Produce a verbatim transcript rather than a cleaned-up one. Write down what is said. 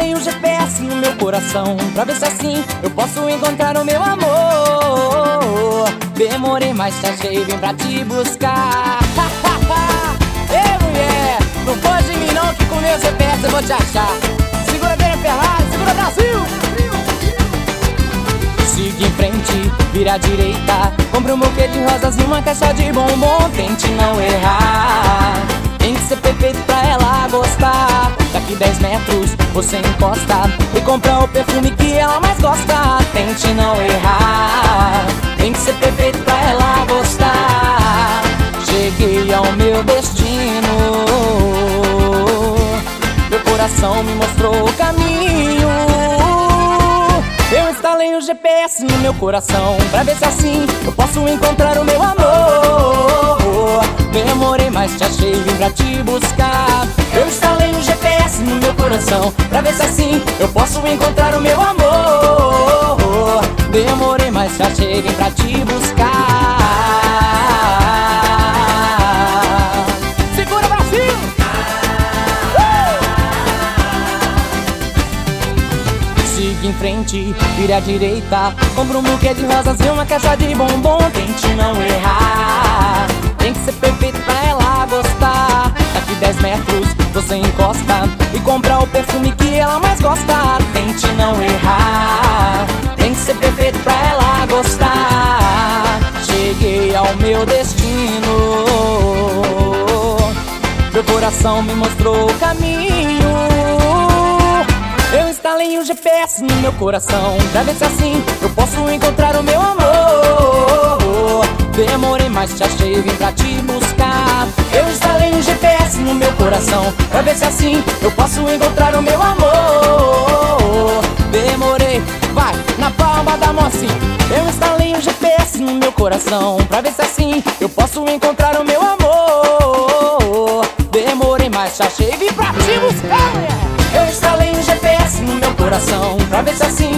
instalei o G P S no meu coração pra ver se assim eu posso encontrar o meu amor. Demorei, mas te achei, vim pra te buscar. Ei, mulher, não pode em mim não, que com meu G P S eu vou te achar. Segura bem a Ferrari, segura Brasil. Siga em frente, vira à direita, compre um buquê de rosas e uma caixa de bombom. Tente não errar, tem que ser perfeito pra ela gostar. Daqui dez metros você encosta e compra o perfume que ela mais gosta. Tente não errar, tem que ser perfeito pra ela gostar. Cheguei ao meu destino, meu coração me mostrou o caminho. Eu instalei o G P S no meu coração pra ver se assim eu posso encontrar o meu amor. Demorei, mas te achei, vim pra te buscar. Eu instalei o G P S no meu coração pra ver se assim eu posso encontrar o meu amor. Demorei, mas te achei, vim pra te buscar. Segura, Brasil! Siga em frente, vira à direita, compra um buquê de rosas e uma caixa de bombom. Tente não errar, tem que ser perfeito pra ela gostar. Daqui dez metros você encosta e compra o perfume que ela mais gosta. Tente não errar, tem que ser perfeito pra ela gostar. Cheguei ao meu destino, meu coração me mostrou o caminho. Eu instalei o G P S no meu coração pra ver se assim eu posso encontrar o meu amor. Demorei, mas te achei, vim pra te buscar. Eu instalei o G P S no meu coração pra ver se assim eu posso encontrar o meu amor. Demorei, vai, na palma da mão assim. Eu instalei o G P S no meu coração pra ver se assim eu posso encontrar o meu amor. Demorei, mas te achei, vim pra te buscar, mulher. Eu instalei o G P S no meu coração pra ver se assim